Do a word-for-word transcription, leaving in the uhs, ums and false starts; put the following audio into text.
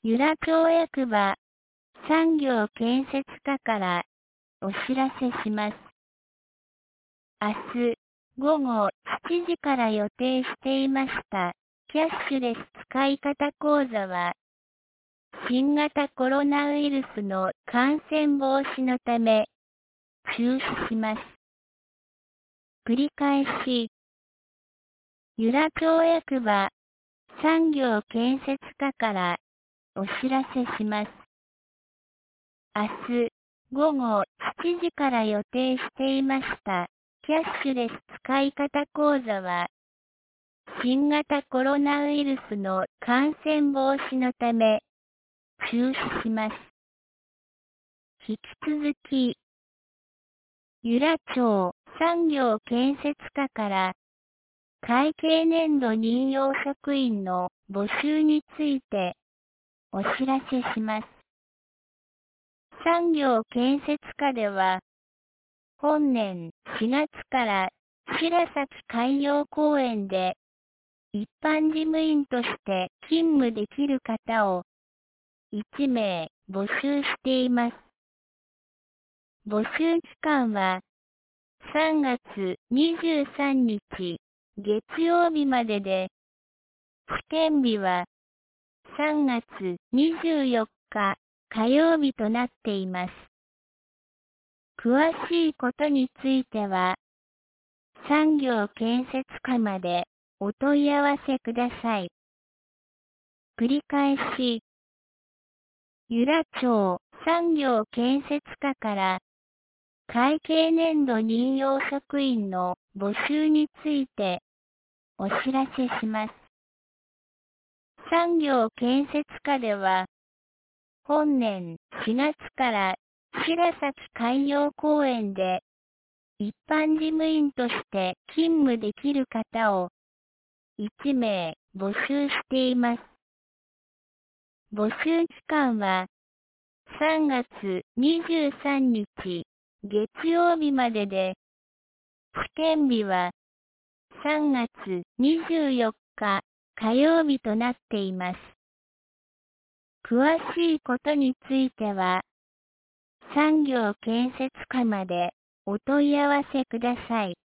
由良町役場産業建設課からお知らせします。明日午後しちじから予定していましたキャッシュレス使い方講座は新型コロナウイルスの感染防止のため中止します。繰り返し、由良町役場産業建設課からお知らせします。明日午後しちじから予定していましたキャッシュレス使い方講座は新型コロナウイルスの感染防止のため中止します。引き続き、由良町産業建設課から会計年度任用職員の募集についてお知らせします。産業建設課では、本年しがつから白崎海洋公園で一般事務員として勤務できる方をいちめい募集しています。募集期間はさんがつにじゅうさんにち月曜日までで、付験日はさんがつにじゅうよっか火曜日となっています。詳しいことについては、産業建設課までお問い合わせください。繰り返し、由良町産業建設課から会計年度任用職員の募集についてお知らせします。産業建設課では、本年しがつから白崎海洋公園で一般事務員として勤務できる方をいちめい募集しています。募集期間はさんがつにじゅうさんにち月曜日までで、付験日はさんがつにじゅうよっか火曜日となっています。詳しいことについては、産業建設課までお問い合わせください。